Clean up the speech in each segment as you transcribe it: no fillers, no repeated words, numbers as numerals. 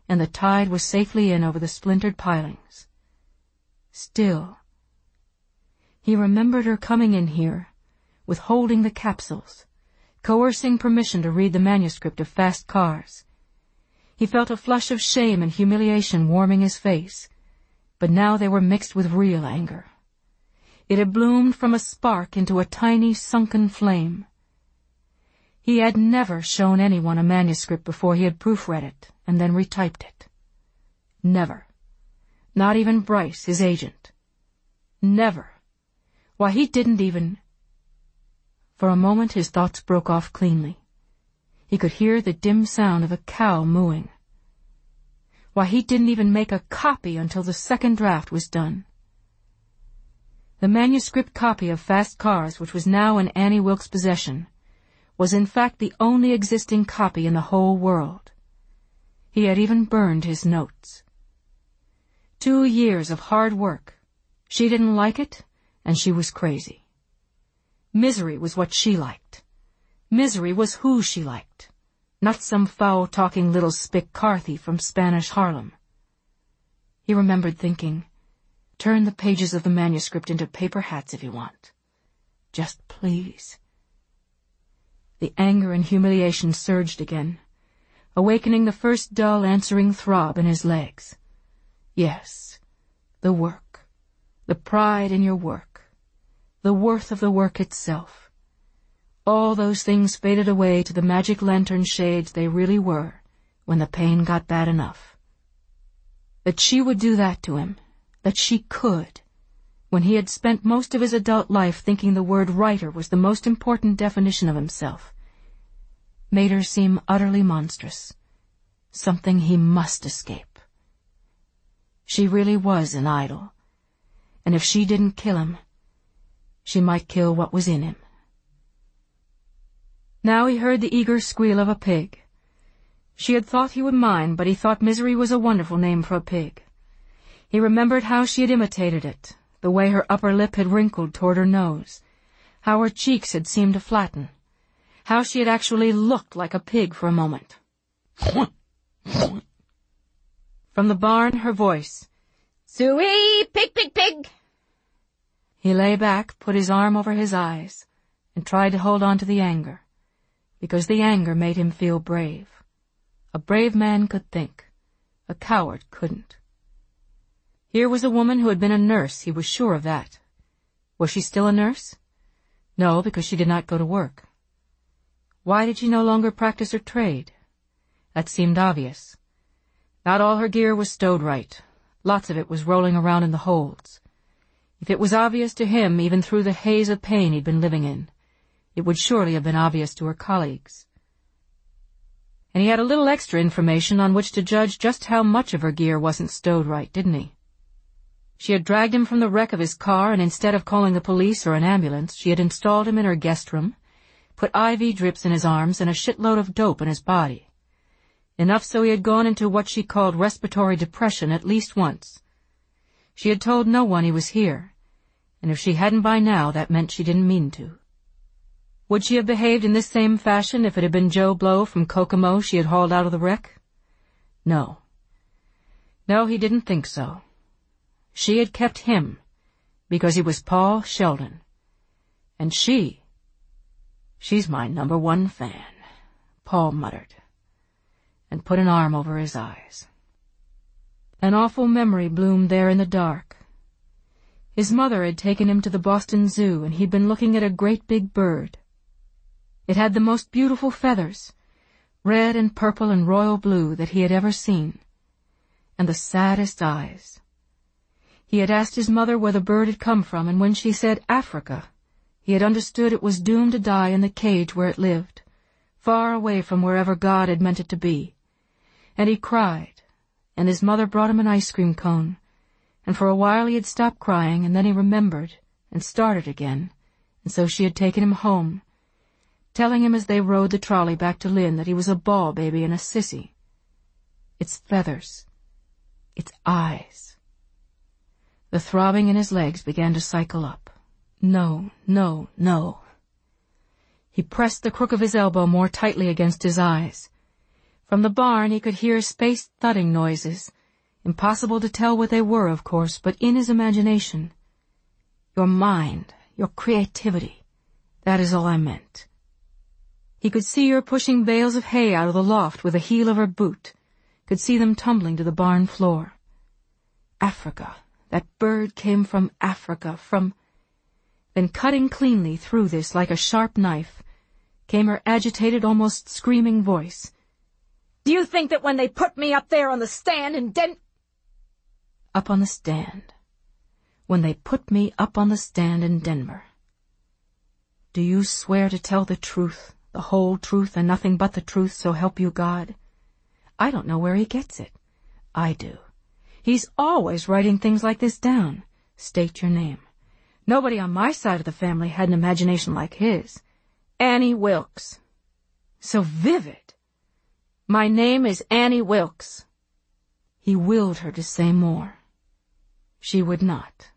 and the tide was safely in over the splintered pilings. Still, he remembered her coming in here, withholding the capsules, coercing permission to read the manuscript of Fast Cars. He felt a flush of shame and humiliation warming his face, but now they were mixed with real anger. It had bloomed from a spark into a tiny sunken flame. He had never shown anyone a manuscript before he had proofread it and then retyped it. Never. Not even Bryce, his agent. Never. Why, he didn't even... For a moment his thoughts broke off cleanly. He could hear the dim sound of a cow mooing. Why, he didn't even make a copy until the second draft was done. The manuscript copy of Fast Cars, which was now in Annie Wilkes' possession, was in fact the only existing copy in the whole world. He had even burned his notes. 2 years of hard work. She didn't like it, and she was crazy. Misery was what she liked. Misery was who she liked, not some foul-talking little spick Carthy from Spanish Harlem. He remembered thinking, turn the pages of the manuscript into paper hats if you want. Just please. The anger and humiliation surged again, awakening the first dull answering throb in his legs. Yes, the work, the pride in your work, the worth of the work itself. All those things faded away to the magic lantern shades they really were when the pain got bad enough. That she would do that to him, that she could, when he had spent most of his adult life thinking the word writer was the most important definition of himself, made her seem utterly monstrous, something he must escape. She really was an idol, and if she didn't kill him, she might kill what was in him. Now he heard the eager squeal of a pig. She had thought he would mind, but he thought Misery was a wonderful name for a pig. He remembered how she had imitated it, the way her upper lip had wrinkled toward her nose, how her cheeks had seemed to flatten, how she had actually looked like a pig for a moment. From the barn, her voice, "Suey, pig, pig, pig!" He lay back, put his arm over his eyes, and tried to hold on to the anger, because the anger made him feel brave. A brave man could think. A coward couldn't. Here was a woman who had been a nurse, he was sure of that. Was she still a nurse? No, because she did not go to work. Why did she no longer practice her trade? That seemed obvious. Not all her gear was stowed right. Lots of it was rolling around in the holds. If it was obvious to him, even through the haze of pain he'd been living in, it would surely have been obvious to her colleagues. And he had a little extra information on which to judge just how much of her gear wasn't stowed right, didn't he? She had dragged him from the wreck of his car, and instead of calling the police or an ambulance, she had installed him in her guest room, put IV drips in his arms and a shitload of dope in his body. Enough so he had gone into what she called respiratory depression at least once. She had told no one he was here, and if she hadn't by now, that meant she didn't mean to. Would she have behaved in this same fashion if it had been Joe Blow from Kokomo she had hauled out of the wreck? No. No, he didn't think so. She had kept him because he was Paul Sheldon. And she's my #1 fan, Paul muttered, and put an arm over his eyes. An awful memory bloomed there in the dark. His mother had taken him to the Boston Zoo, and he'd been looking at a great big bird. It had the most beautiful feathers, red and purple and royal blue, that he had ever seen, and the saddest eyes. He had asked his mother where the bird had come from, and when she said Africa, he had understood it was doomed to die in the cage where it lived, far away from wherever God had meant it to be. And he cried, and his mother brought him an ice cream cone, and for a while he had stopped crying, and then he remembered and started again, and so she had taken him home, telling him as they rode the trolley back to Lynn that he was a ball baby and a sissy. Its feathers, its eyes. The throbbing in his legs began to cycle up. No, no, no. He pressed the crook of his elbow more tightly against his eyes. From the barn he could hear spaced thudding noises. Impossible to tell what they were, of course, but in his imagination. Your mind, your creativity, that is all I meant. He could see her pushing bales of hay out of the loft with the heel of her boot, could see them tumbling to the barn floor. Africa, that bird came from Africa, Then cutting cleanly through this like a sharp knife, came her agitated, almost screaming voice. "Do you think that when they put me up there on the stand in Up on the stand. When they put me up on the stand in Denver. Do you swear to tell the truth, the whole truth, and nothing but the truth, so help you God?" I don't know where he gets it. I do. He's always writing things like this down. State your name. Nobody on my side of the family had an imagination like his. Annie Wilkes. So vivid. My name is Annie Wilkes. He willed her to say more. She would not.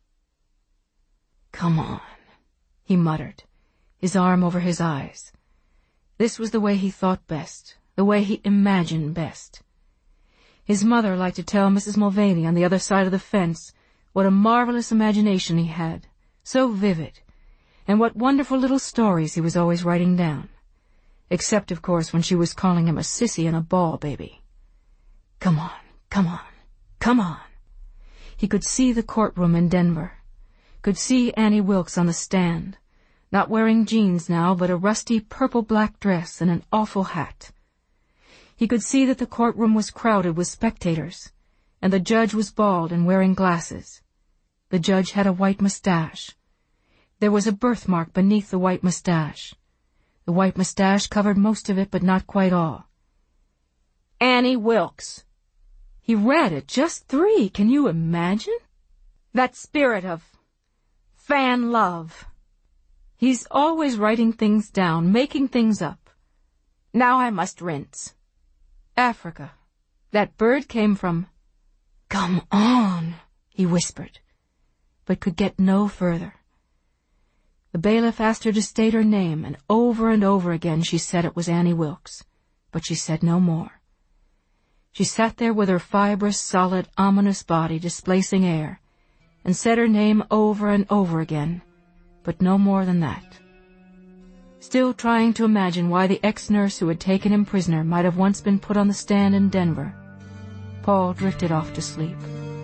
"Come on," he muttered, his arm over his eyes. This was the way he thought best, the way he imagined best. His mother liked to tell Mrs. Mulvaney on the other side of the fence what a marvelous imagination he had, so vivid, and what wonderful little stories he was always writing down. Except, of course, when she was calling him a sissy and a ball baby. Come on, come on, come on. He could see the courtroom in Denver, could see Annie Wilkes on the stand, not wearing jeans now, but a rusty purple-black dress and an awful hat. He could see that the courtroom was crowded with spectators, and the judge was bald and wearing glasses. The judge had a white mustache. There was a birthmark beneath the white mustache. The white mustache covered most of it, but not quite all. Annie Wilkes. He read at just 3. Can you imagine? That spirit of fan love. He's always writing things down, making things up. Now I must rinse. Africa. That bird came from... Come on, he whispered, but could get no further. The bailiff asked her to state her name, and over again she said it was Annie Wilkes, but she said no more. She sat there with her fibrous, solid, ominous body displacing air, and said her name over and over again, but no more than that. Still trying to imagine why the ex-nurse who had taken him prisoner might have once been put on the stand in Denver, Paul drifted off to sleep.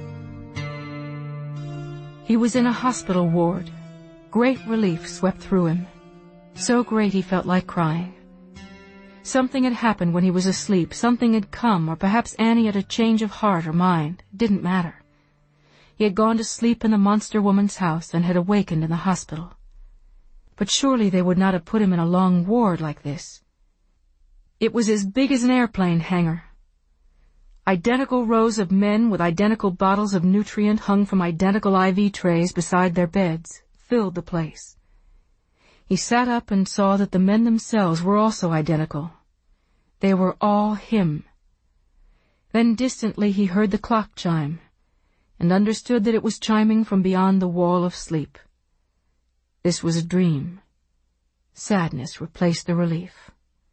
He was in a hospital ward. Great relief swept through him. So great he felt like crying. Something had happened when he was asleep. Something had come, or perhaps Annie had a change of heart or mind. It didn't matter. He had gone to sleep in the monster woman's house and had awakened in the hospital. But surely they would not have put him in a long ward like this. It was as big as an airplane hangar. Identical rows of men with identical bottles of nutrient hung from identical IV trays beside their beds filled the place. He sat up and saw that the men themselves were also identical. They were all him. Then distantly he heard the clock chime, and understood that it was chiming from beyond the wall of sleep. This was a dream. Sadness replaced the relief.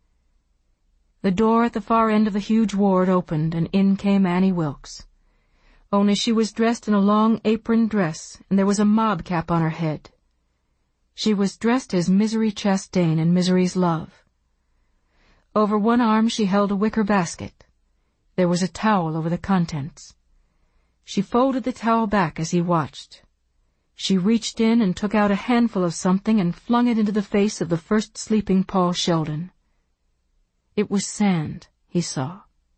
The door at the far end of the huge ward opened, and in came Annie Wilkes. Only she was dressed in a long apron dress, and there was a mob cap on her head. She was dressed as Misery Chastain in Misery's Love. Over one arm she held a wicker basket. There was a towel over the contents. She folded the towel back as he watched. She reached in and took out a handful of something and flung it into the face of the first sleeping Paul Sheldon. It was sand, he saw.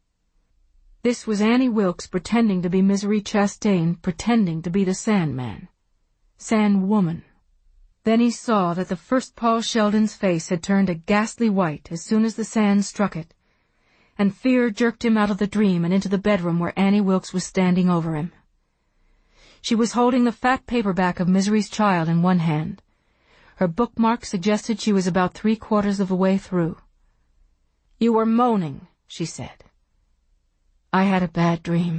This was Annie Wilkes pretending to be Misery Chastain, pretending to be the Sandman. Sandwoman. Then he saw that the first Paul Sheldon's face had turned a ghastly white as soon as the sand struck it, and fear jerked him out of the dream and into the bedroom where Annie Wilkes was standing over him. She was holding the fat paperback of Misery's Child in one hand. Her bookmark suggested she was about 3/4 of the way through. "You were moaning," she said. "I had a bad dream."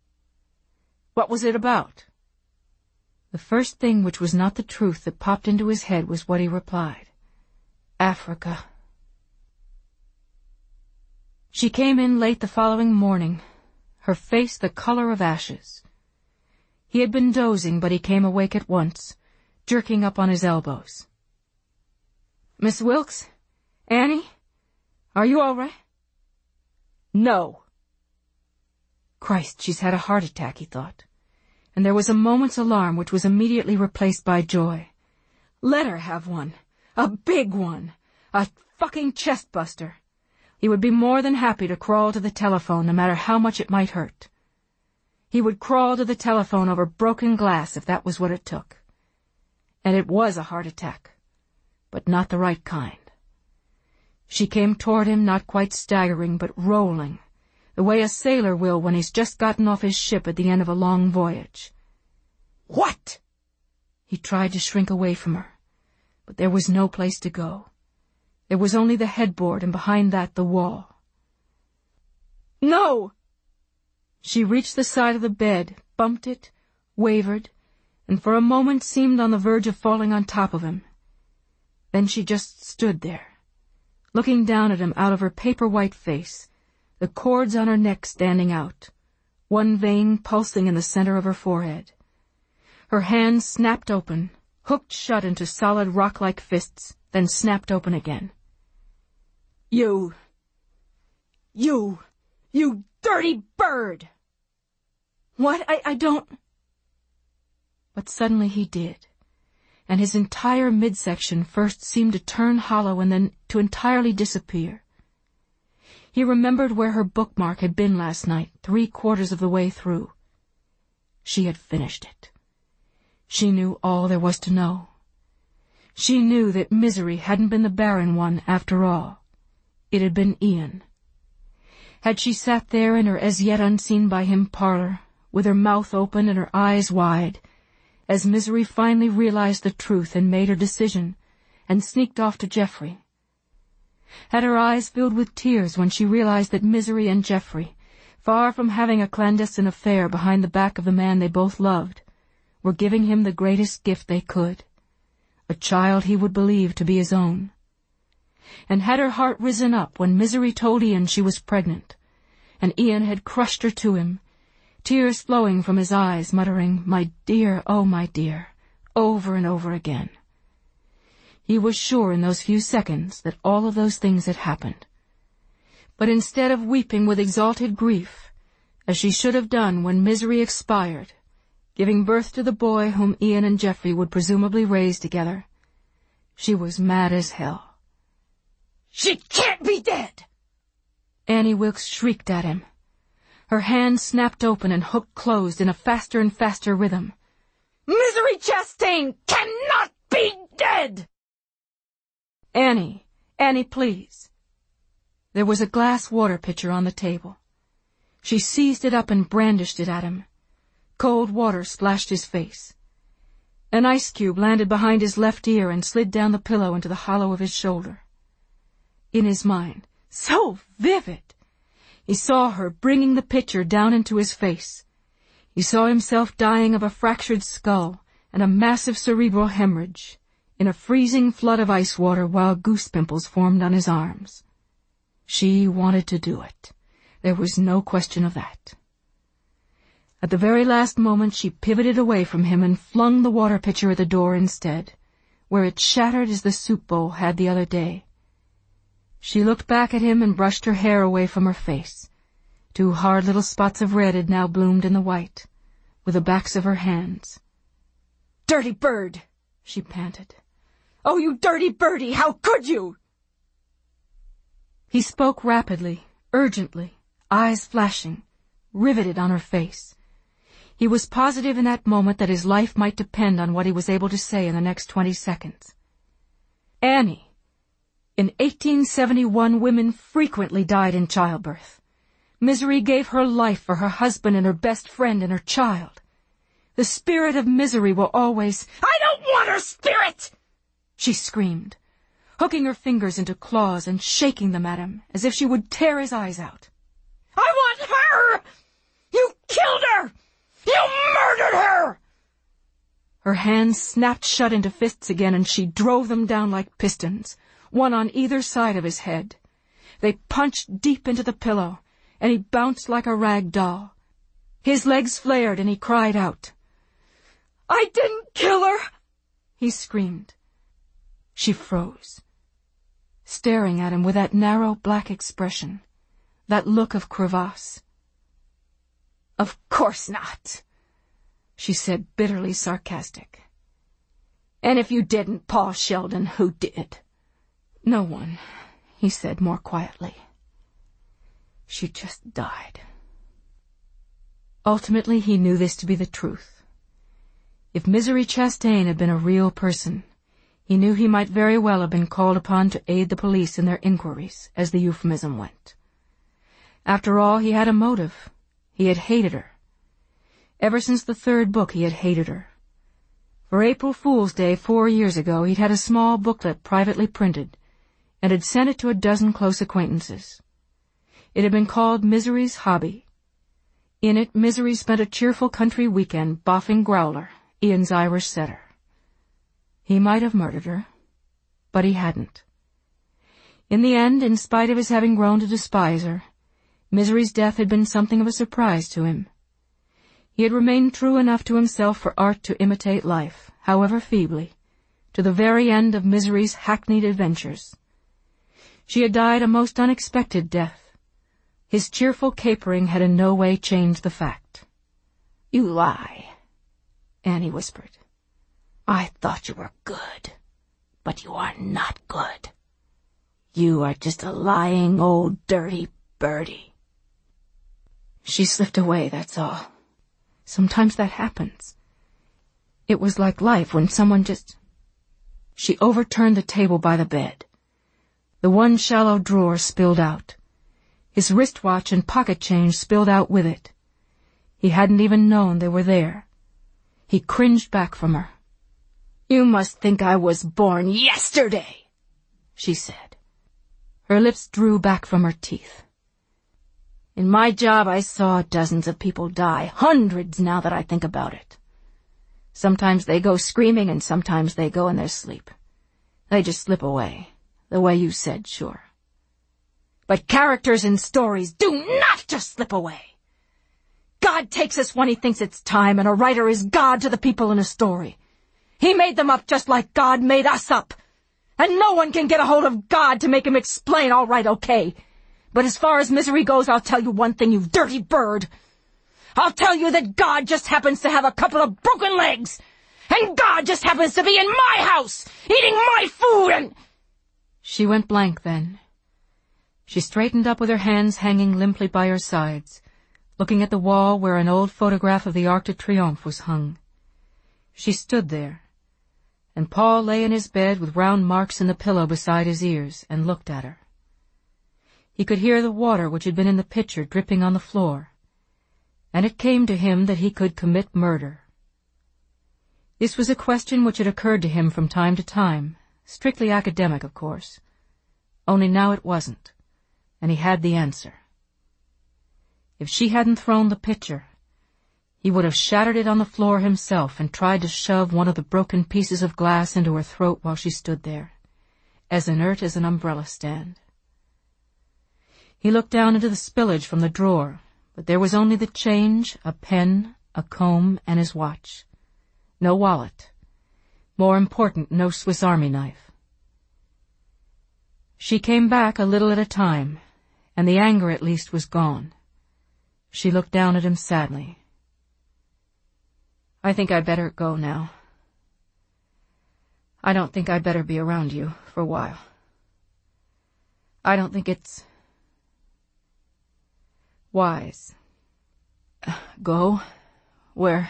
"What was it about?" The first thing which was not the truth that popped into his head was what he replied. "Africa." She came in late the following morning, her face the color of ashes. He had been dozing, but he came awake at once, jerking up on his elbows. "Miss Wilkes? Annie? Are you all right?" "No." Christ, she's had a heart attack, he thought. And there was a moment's alarm which was immediately replaced by joy. Let her have one. A big one. A fucking chest-buster. He would be more than happy to crawl to the telephone, no matter how much it might hurt. He would crawl to the telephone over broken glass if that was what it took. And it was a heart attack, but not the right kind. She came toward him, not quite staggering, but rolling, the way a sailor will when he's just gotten off his ship at the end of a long voyage. "What?" He tried to shrink away from her, but there was no place to go. There was only the headboard, and behind that the wall. "No!" She reached the side of the bed, bumped it, wavered, and for a moment seemed on the verge of falling on top of him. Then she just stood there, looking down at him out of her paper-white face, the cords on her neck standing out, one vein pulsing in the center of her forehead. Her hands snapped open, hooked shut into solid rock-like fists, then snapped open again. You dirty bird!" "What? I don't—" But suddenly he did, and his entire midsection first seemed to turn hollow and then to entirely disappear. He remembered where her bookmark had been last night, 3/4 of the way through. She had finished it. She knew all there was to know. She knew that misery hadn't been the barren one after all. It had been Ian. Had she sat there in her as yet unseen by him parlor, with her mouth open and her eyes wide, as misery finally realized the truth and made her decision, and sneaked off to Geoffrey? Had her eyes filled with tears when she realized that misery and Geoffrey, far from having a clandestine affair behind the back of the man they both loved, were giving him the greatest gift they could, a child he would believe to be his own? And had her heart risen up when misery told Ian she was pregnant, and Ian had crushed her to him, tears flowing from his eyes, muttering, "My dear, oh my dear," over and over again? He was sure in those few seconds that all of those things had happened. But instead of weeping with exalted grief, as she should have done when misery expired, giving birth to the boy whom Ian and Geoffrey would presumably raise together, she was mad as hell. "She can't be dead!" Annie Wilkes shrieked at him. Her hands snapped open and hooked closed in a faster and faster rhythm. "Misery Chastain cannot be dead!" Annie, please." There was a glass water pitcher on the table. She seized it up and brandished it at him. Cold water splashed his face. An ice cube landed behind his left ear and slid down the pillow into the hollow of his shoulder. In his mind, so vivid, he saw her bringing the pitcher down into his face. He saw himself dying of a fractured skull and a massive cerebral hemorrhage, in a freezing flood of ice water while goose pimples formed on his arms. She wanted to do it. There was no question of that. At the very last moment she pivoted away from him and flung the water pitcher at the door instead, where it shattered as the soup bowl had the other day. She looked back at him and brushed her hair away from her face. 2 hard little spots of red had now bloomed in the white, with the backs of her hands. "Dirty bird!" she panted. "Oh, you dirty birdie, how could you?" He spoke rapidly, urgently, eyes flashing, riveted on her face. He was positive in that moment that his life might depend on what he was able to say in the next 20 seconds. "Annie, in 1871 women frequently died in childbirth. Misery gave her life for her husband and her best friend and her child. The spirit of misery will always—" "I don't want her spirit!" she screamed, hooking her fingers into claws and shaking them at him as if she would tear his eyes out. "I want her! You killed her! You murdered her!" Her hands snapped shut into fists again and she drove them down like pistons, one on either side of his head. They punched deep into the pillow, and he bounced like a rag doll. His legs flared, and he cried out. "I didn't kill her!" he screamed. She froze, staring at him with that narrow black expression, that look of crevasse. "Of course not," she said, bitterly sarcastic. "And if you didn't, Paul Sheldon, who did?" "No one," he said more quietly. "She just died." Ultimately, he knew this to be the truth. If Misery Chastain had been a real person, he knew he might very well have been called upon to aid the police in their inquiries, as the euphemism went. After all, he had a motive. He had hated her. Ever since the third book, he had hated her. For April Fool's Day 4 years ago, he'd had a small booklet privately printed, and had sent it to a dozen close acquaintances. It had been called Misery's Hobby. In it, Misery spent a cheerful country weekend boffing Growler, Ian's Irish setter. He might have murdered her, but he hadn't. In the end, in spite of his having grown to despise her, Misery's death had been something of a surprise to him. He had remained true enough to himself for art to imitate life, however feebly, to the very end of Misery's hackneyed adventures. She had died a most unexpected death. His cheerful capering had in no way changed the fact. "You lie," Annie whispered. "I thought you were good, but you are not good. You are just a lying old dirty birdie." She slipped away, that's all. Sometimes that happens. It was like life when someone just... She overturned the table by the bed. The one shallow drawer spilled out. His wristwatch and pocket change spilled out with it. He hadn't even known they were there. He cringed back from her. "You must think I was born yesterday," she said. Her lips drew back from her teeth. "In my job I saw dozens of people die, hundreds now that I think about it. Sometimes they go screaming and sometimes they go in their sleep. They just slip away, the way you said, sure. But characters in stories do not just slip away. God takes us when he thinks it's time, and a writer is God to the people in a story. He made them up just like God made us up. And no one can get a hold of God to make him explain, all right, okay. But as far as Misery goes, I'll tell you one thing, you dirty bird. I'll tell you that God just happens to have a couple of broken legs. And God just happens to be in my house, eating my food and..." She went blank then. She straightened up with her hands hanging limply by her sides, looking at the wall where an old photograph of the Arc de Triomphe was hung. She stood there, and Paul lay in his bed with round marks in the pillow beside his ears and looked at her. He could hear the water which had been in the pitcher dripping on the floor, and it came to him that he could commit murder. This was a question which had occurred to him from time to time, strictly academic, of course. Only now it wasn't, and he had the answer. If she hadn't thrown the pitcher, he would have shattered it on the floor himself and tried to shove one of the broken pieces of glass into her throat while she stood there, as inert as an umbrella stand. He looked down into the spillage from the drawer, but there was only the change, a pen, a comb, and his watch. No wallet. More important, no Swiss Army knife. She came back a little at a time, and the anger at least was gone. She looked down at him sadly. "I think I'd better go now. I don't think I'd better be around you for a while. I don't think it's wise." "Go? Where?"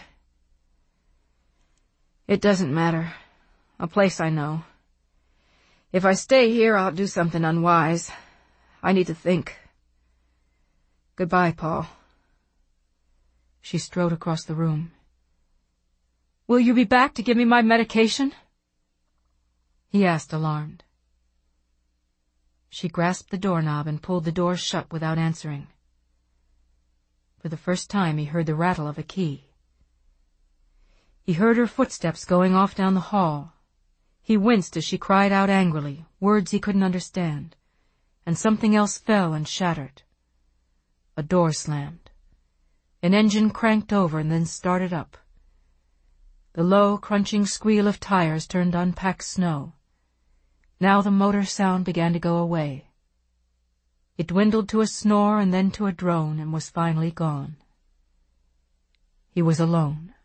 "It doesn't matter. A place I know. If I stay here, I'll do something unwise. I need to think. Goodbye, Paul." She strode across the room. "Will you be back to give me my medication?" he asked, alarmed. She grasped the doorknob and pulled the door shut without answering. For the first time he heard the rattle of a key. He heard her footsteps going off down the hall. He winced as she cried out angrily, words he couldn't understand. and something else fell and shattered. A door slammed. An engine cranked over and then started up. The low, crunching squeal of tires turned on packed snow. Now the motor sound began to go away. It dwindled to a snore and then to a drone and was finally gone. He was alone.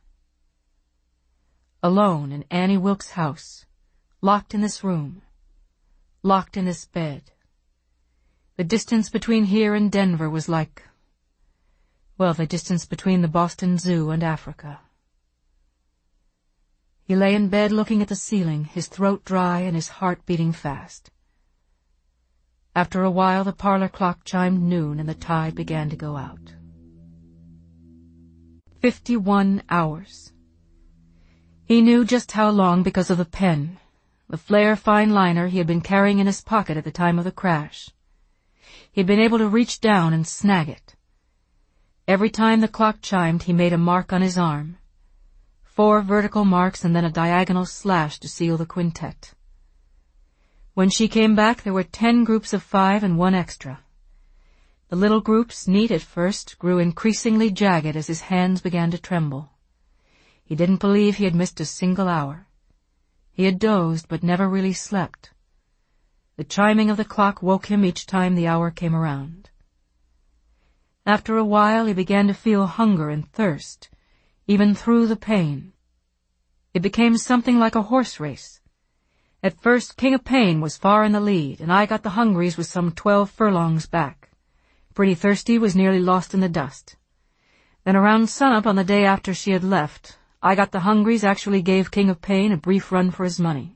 Alone in Annie Wilkes' house, locked in this room, locked in this bed. The distance between here and Denver was like, well, the distance between the Boston Zoo and Africa. He lay in bed looking at the ceiling, his throat dry and his heart beating fast. After a while, the parlor clock chimed noon and the tide began to go out. 51 hours. He knew just how long because of the pen, the Flair fine liner he had been carrying in his pocket at the time of the crash. He had been able to reach down and snag it. Every time the clock chimed, he made a mark on his arm. 4 vertical marks and then a diagonal slash to seal the quintet. When she came back, there were 10 groups of 5 and 1 extra. The little groups, neat at first, grew increasingly jagged as his hands began to tremble. He didn't believe he had missed a single hour. He had dozed, but never really slept. The chiming of the clock woke him each time the hour came around. After a while, he began to feel hunger and thirst, even through the pain. It became something like a horse race. At first, King of Pain was far in the lead, and I Got the Hungries was some 12 furlongs back. Pretty Thirsty was nearly lost in the dust. Then around sunup on the day after she had left, I Got the Hungries actually gave King of Pain a brief run for his money.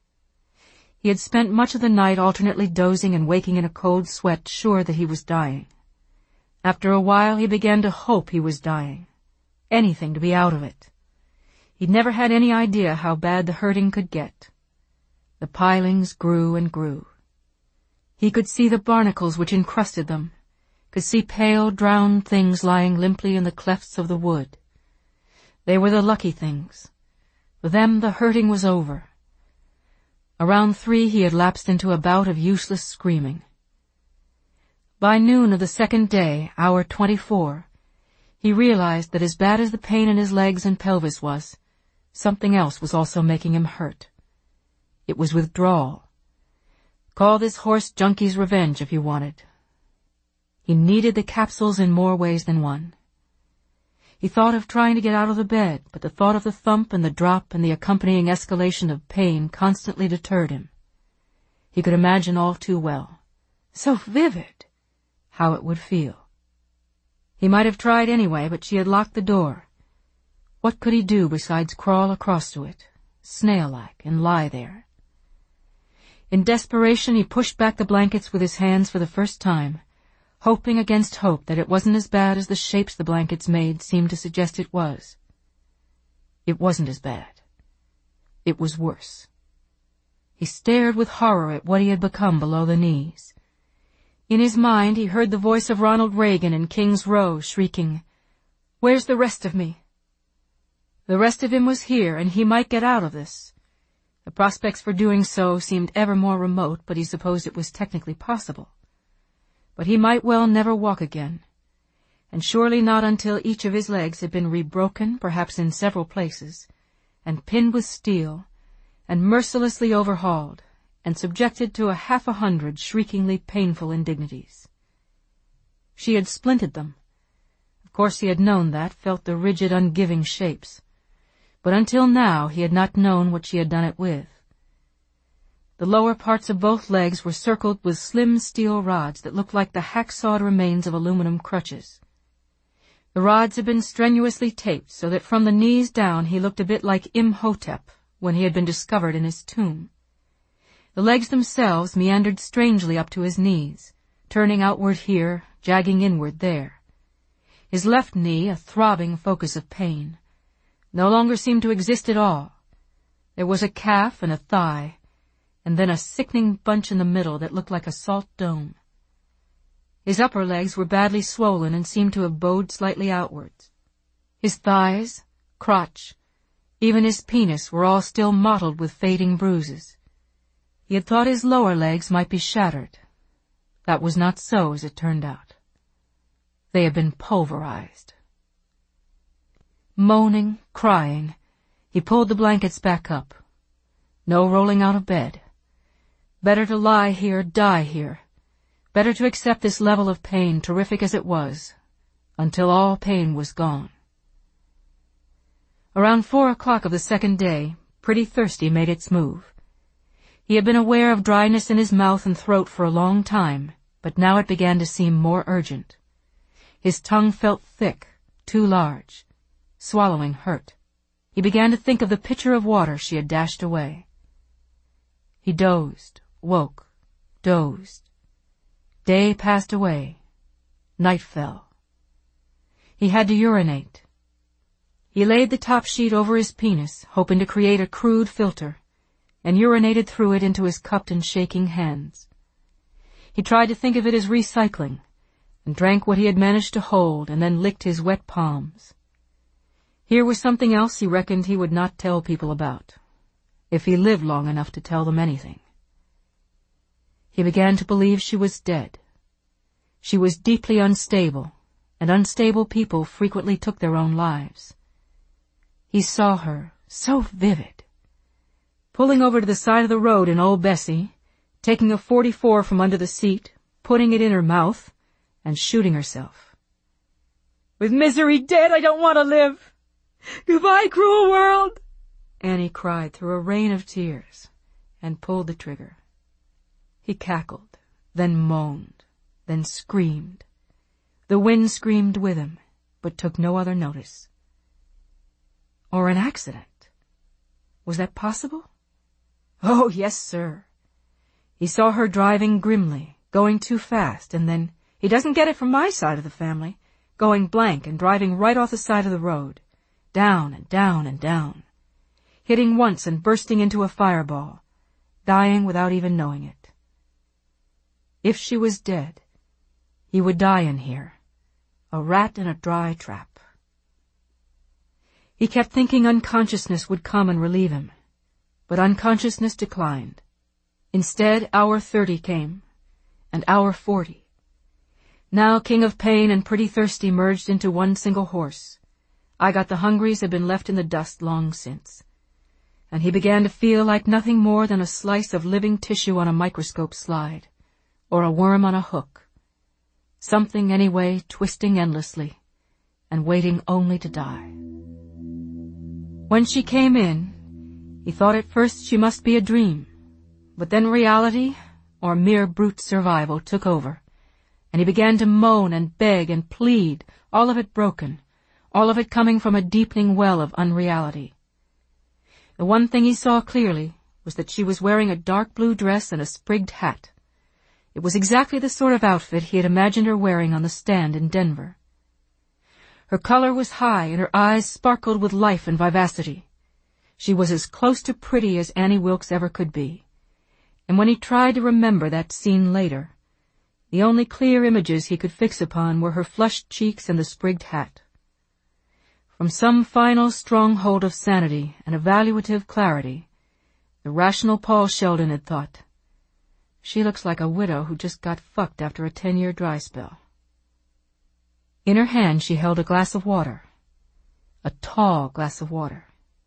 He had spent much of the night alternately dozing and waking in a cold sweat, sure that he was dying. After a while, he began to hope he was dying. Anything to be out of it. He'd never had any idea how bad the hurting could get. The pilings grew and grew. He could see the barnacles which encrusted them, could see pale, drowned things lying limply in the clefts of the wood. They were the lucky things. For them the hurting was over. Around 3 he had lapsed into a bout of useless screaming. By noon of the second day, hour 24, he realized that as bad as the pain in his legs and pelvis was, something else was also making him hurt. It was withdrawal. Call this horse junkie's revenge if you wanted. He needed the capsules in more ways than one. He thought of trying to get out of the bed, but the thought of the thump and the drop and the accompanying escalation of pain constantly deterred him. He could imagine all too well, so vivid, how it would feel. He might have tried anyway, but she had locked the door. What could he do besides crawl across to it, snail-like, and lie there? In desperation, he pushed back the blankets with his hands for the first time, hoping against hope that it wasn't as bad as the shapes the blankets made seemed to suggest it was. It wasn't as bad. It was worse. He stared with horror at what he had become below the knees. In his mind, he heard the voice of Ronald Reagan in King's Row shrieking, "Where's the rest of me?" The rest of him was here, and he might get out of this. The prospects for doing so seemed ever more remote, but he supposed it was technically possible. But he might well never walk again, and surely not until each of his legs had been rebroken, perhaps in several places, and pinned with steel, and mercilessly overhauled, and subjected to 100 shriekingly painful indignities. She had splinted them. Of course he had known that, felt the rigid, ungiving shapes. But until now he had not known what she had done it with. The lower parts of both legs were circled with slim steel rods that looked like the hacksawed remains of aluminum crutches. The rods had been strenuously taped so that from the knees down he looked a bit like Imhotep when he had been discovered in his tomb. The legs themselves meandered strangely up to his knees, turning outward here, jagging inward there. His left knee, a throbbing focus of pain, no longer seemed to exist at all. There was a calf and a thigh, and then a sickening bunch in the middle that looked like a salt dome. His upper legs were badly swollen and seemed to have bowed slightly outwards. His thighs, crotch, even his penis were all still mottled with fading bruises. He had thought his lower legs might be shattered. That was not so, as it turned out. They had been pulverized. Moaning, crying, he pulled the blankets back up. No rolling out of bed. Better to lie here, die here. Better to accept this level of pain, terrific as it was, until all pain was gone. Around 4 o'clock of the second day, Pretty Thirsty made its move. He had been aware of dryness in his mouth and throat for a long time, but now it began to seem more urgent. His tongue felt thick, too large. Swallowing hurt. He began to think of the pitcher of water she had dashed away. He dozed, woke, dozed. Day passed away. Night fell. He had to urinate. He laid the top sheet over his penis, hoping to create a crude filter, and urinated through it into his cupped and shaking hands. He tried to think of it as recycling, and drank what he had managed to hold, and then licked his wet palms. Here was something else he reckoned he would not tell people about, if he lived long enough to tell them anything. He began to believe she was dead. She was deeply unstable, and unstable people frequently took their own lives. He saw her, so vivid, pulling over to the side of the road in Old Bessie, taking a .44 from under the seat, putting it in her mouth, and shooting herself. "With misery dead, I don't want to live. Goodbye, cruel world," Annie cried through a rain of tears, and pulled the trigger. He cackled, then moaned, then screamed. The wind screamed with him, but took no other notice. Or an accident. Was that possible? Oh, yes, sir. He saw her driving grimly, going too fast, and then, he doesn't get it from my side of the family, going blank and driving right off the side of the road, down and down and down, hitting once and bursting into a fireball, dying without even knowing it. If she was dead, he would die in here, a rat in a dry trap. He kept thinking unconsciousness would come and relieve him, but unconsciousness declined. Instead, hour 30 came, and hour 40. Now King of Pain and Pretty Thirsty merged into one single horse. I Got the Hungries had been left in the dust long since, and he began to feel like nothing more than a slice of living tissue on a microscope slide, or a worm on a hook. Something, anyway, twisting endlessly, and waiting only to die. When she came in, he thought at first she must be a dream, but then reality, or mere brute survival, took over, and he began to moan and beg and plead, all of it broken, all of it coming from a deepening well of unreality. The one thing he saw clearly was that she was wearing a dark blue dress and a sprigged hat. It was exactly the sort of outfit he had imagined her wearing on the stand in Denver. Her color was high and her eyes sparkled with life and vivacity. She was as close to pretty as Annie Wilkes ever could be. And when he tried to remember that scene later, the only clear images he could fix upon were her flushed cheeks and the sprigged hat. From some final stronghold of sanity and evaluative clarity, the rational Paul Sheldon had thought, "She looks like a widow who just got fucked after a 10-year dry spell." In her hand she held a glass of water, a tall glass of water.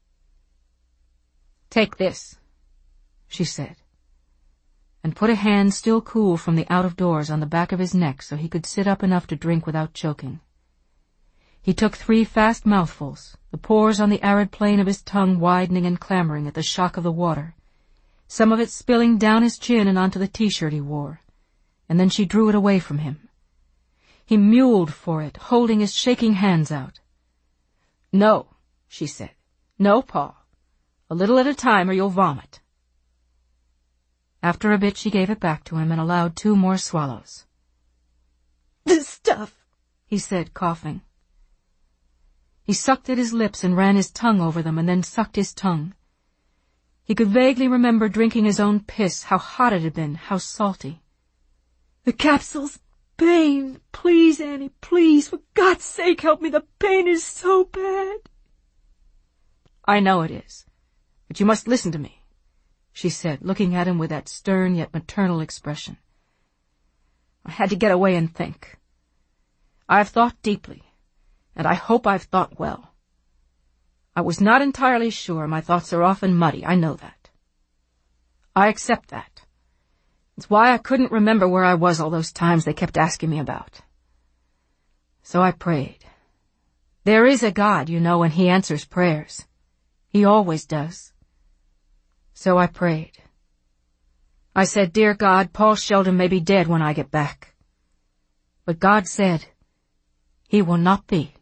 "Take this," she said, and put a hand still cool from the out-of-doors on the back of his neck so he could sit up enough to drink without choking. He took 3 fast mouthfuls, the pores on the arid plain of his tongue widening and clamoring at the shock of the water, some of it spilling down his chin and onto the T-shirt he wore, and then she drew it away from him. He mewled for it, holding his shaking hands out. "No," she said. "No, Paul. A little at a time or you'll vomit." After a bit she gave it back to him and allowed 2 more swallows. "The stuff," he said, coughing. He sucked at his lips and ran his tongue over them and then sucked his tongue. He could vaguely remember drinking his own piss, how hot it had been, how salty. "The capsules, pain, please, Annie, please, for God's sake help me, the pain is so bad." "I know it is, but you must listen to me," she said, looking at him with that stern yet maternal expression. I had to get away and think. I've thought deeply, and I hope I've thought well. I was not entirely sure. My thoughts are often muddy, I know that. I accept that. It's why I couldn't remember where I was all those times they kept asking me about. So I prayed. There is a God, you know, and He answers prayers. He always does. So I prayed. I said, Dear God, Paul Sheldon may be dead when I get back. But God said, He will not be.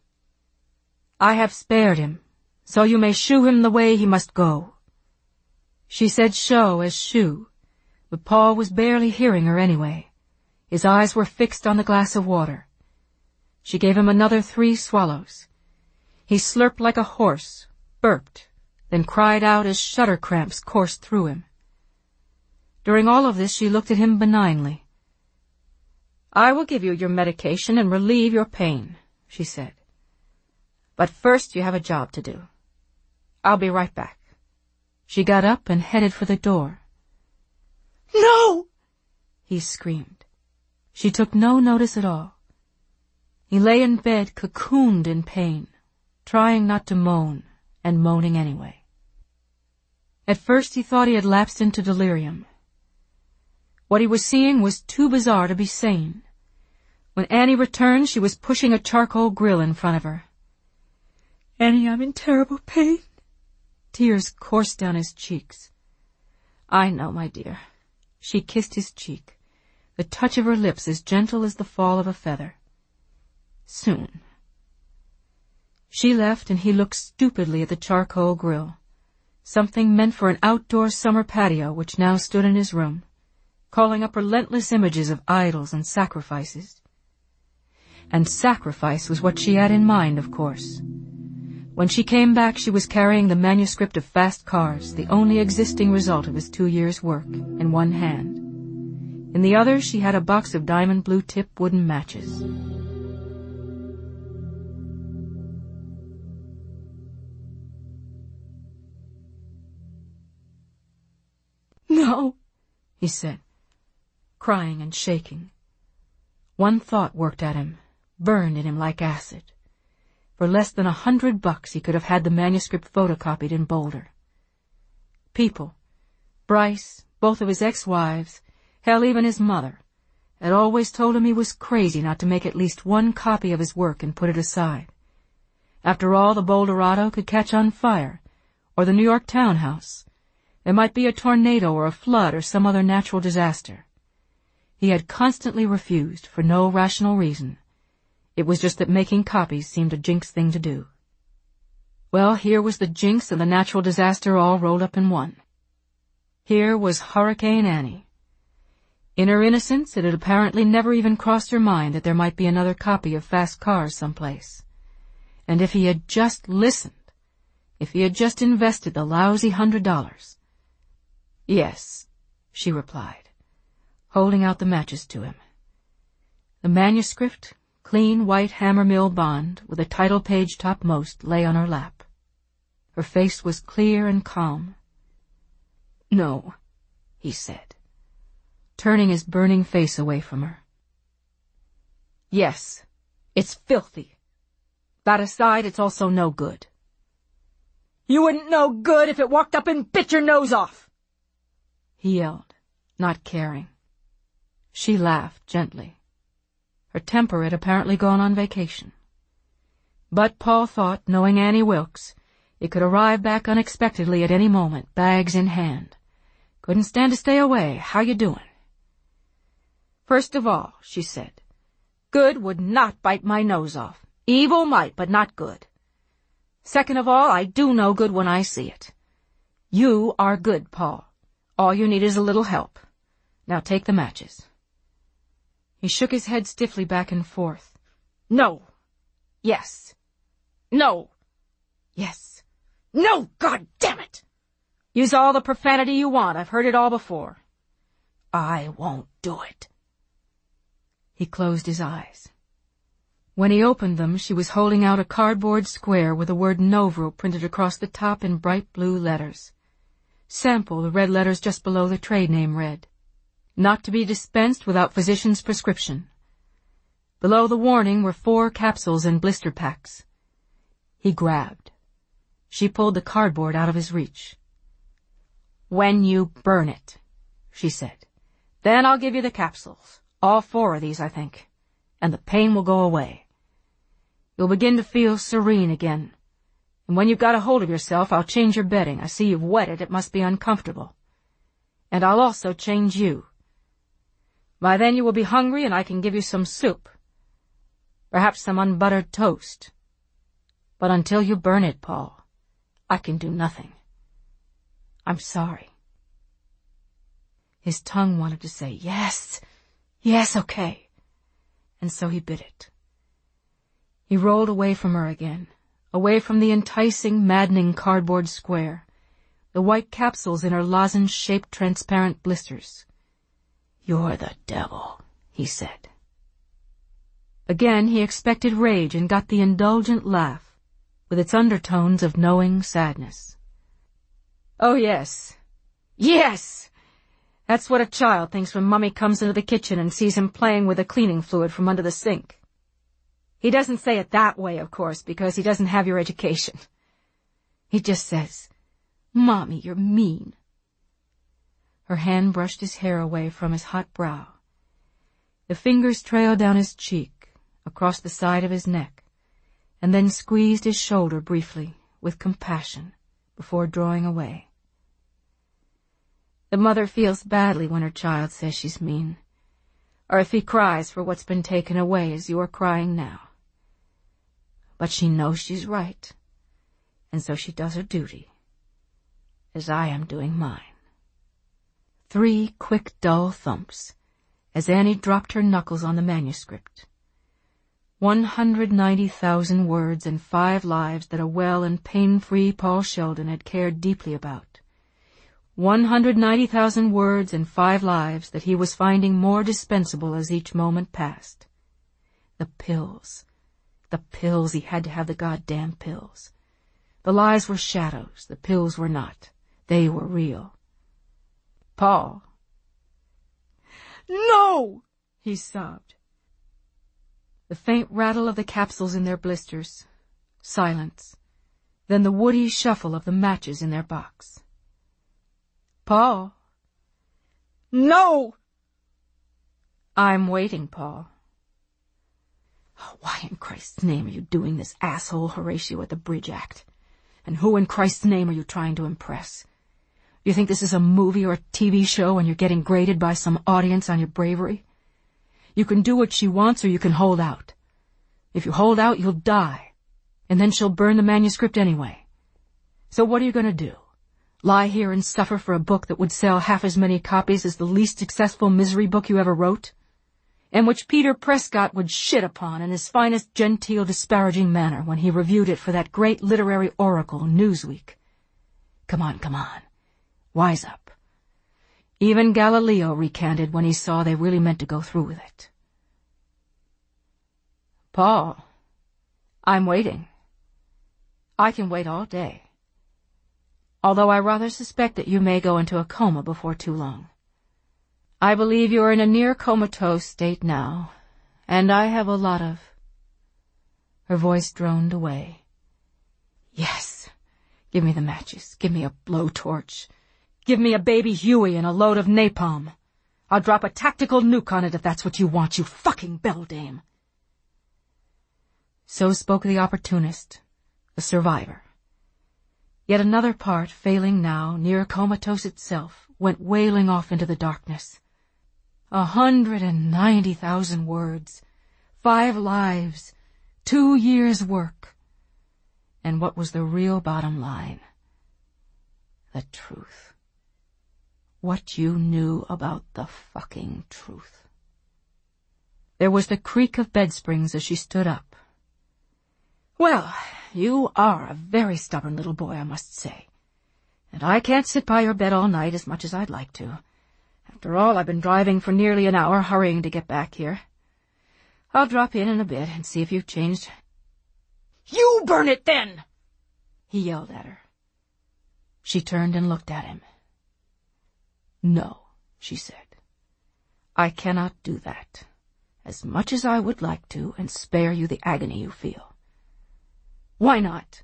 I have spared him, so you may shew him the way he must go. She said show as shew, but Paul was barely hearing her anyway. His eyes were fixed on the glass of water. She gave him another 3 swallows. He slurped like a horse, burped, then cried out as shudder cramps coursed through him. During all of this she looked at him benignly. I will give you your medication and relieve your pain, she said. But first you have a job to do. I'll be right back. She got up and headed for the door. No! He screamed. She took no notice at all. He lay in bed, cocooned in pain, trying not to moan, and moaning anyway. At first he thought he had lapsed into delirium. What he was seeing was too bizarre to be sane. When Annie returned, she was pushing a charcoal grill in front of her. Annie, I'm in terrible pain. Tears coursed down his cheeks. I know, my dear. She kissed his cheek, the touch of her lips as gentle as the fall of a feather. Soon. She left, and he looked stupidly at the charcoal grill, something meant for an outdoor summer patio which now stood in his room, calling up relentless images of idols and sacrifices. And sacrifice was what she had in mind, of course. When she came back, she was carrying the manuscript of Fast Cars, the only existing result of his 2 years' work, in one hand. In the other, she had a box of diamond blue-tip wooden matches. No, he said, crying and shaking. One thought worked at him, burned in him like acid. For less than $100 he could have had the manuscript photocopied in Boulder. People, Bryce, both of his ex-wives, hell, even his mother, had always told him he was crazy not to make at least one copy of his work and put it aside. After all, the Boulderado could catch on fire, or the New York townhouse. There might be a tornado or a flood or some other natural disaster. He had constantly refused, for no rational reason. It was just that making copies seemed a jinx thing to do. Well, here was the jinx and the natural disaster all rolled up in one. Here was Hurricane Annie. In her innocence, it had apparently never even crossed her mind that there might be another copy of Fast Cars someplace. And if he had just listened, if he had just invested the lousy $100... Yes, she replied, holding out the matches to him. The manuscript, clean white hammer-mill bond, with a title page topmost, lay on her lap. Her face was clear and calm. No, he said, turning his burning face away from her. Yes, it's filthy. That aside, it's also no good. You wouldn't know good if it walked up and bit your nose off, he yelled, not caring. She laughed gently. Her temper had apparently gone on vacation. But Paul thought, knowing Annie Wilkes, it could arrive back unexpectedly at any moment, bags in hand. Couldn't stand to stay away. How you doing? First of all, she said, good would not bite my nose off. Evil might, but not good. Second of all, I do know good when I see it. You are good, Paul. All you need is a little help. Now take the matches. He shook his head stiffly back and forth. No. Yes. No. Yes. No, God damn it! Use all the profanity you want. I've heard it all before. I won't do it. He closed his eyes. When he opened them, she was holding out a cardboard square with the word Novro printed across the top in bright blue letters. Sample, the red letters just below the trade name read. Not to be dispensed without physician's prescription. Below the warning were 4 capsules in blister packs. He grabbed. She pulled the cardboard out of his reach. "When you burn it," she said, "then I'll give you the capsules. All 4 of these, I think. And the pain will go away. You'll begin to feel serene again. And when you've got a hold of yourself, I'll change your bedding. I see you've wetted. It must be uncomfortable. And I'll also change you. By then you will be hungry and I can give you some soup. Perhaps some unbuttered toast. But until you burn it, Paul, I can do nothing. I'm sorry." His tongue wanted to say, yes, okay. And so he bit it. He rolled away from her again, away from the enticing, maddening cardboard square, the white capsules in her lozenge-shaped transparent blisters. "You're the devil," he said. Again he expected rage and got the indulgent laugh, with its undertones of knowing sadness. "Oh, yes. Yes! That's what a child thinks when Mummy comes into the kitchen and sees him playing with the cleaning fluid from under the sink. He doesn't say it that way, of course, because he doesn't have your education. He just says, 'Mommy, you're mean.'" Her hand brushed his hair away from his hot brow. The fingers trailed down his cheek, across the side of his neck, and then squeezed his shoulder briefly, with compassion, before drawing away. The mother feels badly when her child says she's mean, or if he cries for what's been taken away as you are crying now. But she knows she's right, and so she does her duty, as I am doing mine. 3 quick, dull thumps, as Annie dropped her knuckles on the manuscript. 190,000 words and 5 lives that a well and pain-free Paul Sheldon had cared deeply about. 190,000 words and 5 lives that he was finding more dispensable as each moment passed. The pills, he had to have the goddamn pills. The lies were shadows, the pills were not. They were real. "Paul." "No!" he sobbed. The faint rattle of the capsules in their blisters. Silence. Then the woody shuffle of the matches in their box. "Paul." "No!" "I'm waiting, Paul." "Why in Christ's name are you doing this, asshole Horatio at the Bridge Act? And who in Christ's name are you trying to impress? You think this is a movie or a TV show and you're getting graded by some audience on your bravery? You can do what she wants or you can hold out. If you hold out, you'll die. And then she'll burn the manuscript anyway. So what are you going to do? Lie here and suffer for a book that would sell half as many copies as the least successful misery book you ever wrote? And which Peter Prescott would shit upon in his finest genteel disparaging manner when he reviewed it for that great literary oracle, Newsweek. Come on. Wise up. Even Galileo recanted when he saw they really meant to go through with it. "Paul, I'm waiting. I can wait all day. Although I rather suspect that you may go into a coma before too long. I believe you're in a near comatose state now, and I have a lot of—" Her voice droned away. "Yes, give me the matches. Give me a blowtorch. Give me a baby Huey and a load of napalm. I'll drop a tactical nuke on it if that's what you want, you fucking beldame." So spoke the opportunist, the survivor. Yet another part, failing now, near comatose itself, went wailing off into the darkness. 190,000 words, 5 lives, 2 years' work. And what was the real bottom line? The truth. What you knew about the fucking truth. There was the creak of bed springs as she stood up. "Well, you are a very stubborn little boy, I must say. And I can't sit by your bed all night as much as I'd like to. After all, I've been driving for nearly an hour, hurrying to get back here. I'll drop in a bit and see if you've changed." "You burn it, then!" he yelled at her. She turned and looked at him. "No," she said. I cannot do that, as much as I would like to, and spare you the agony you feel. Why not?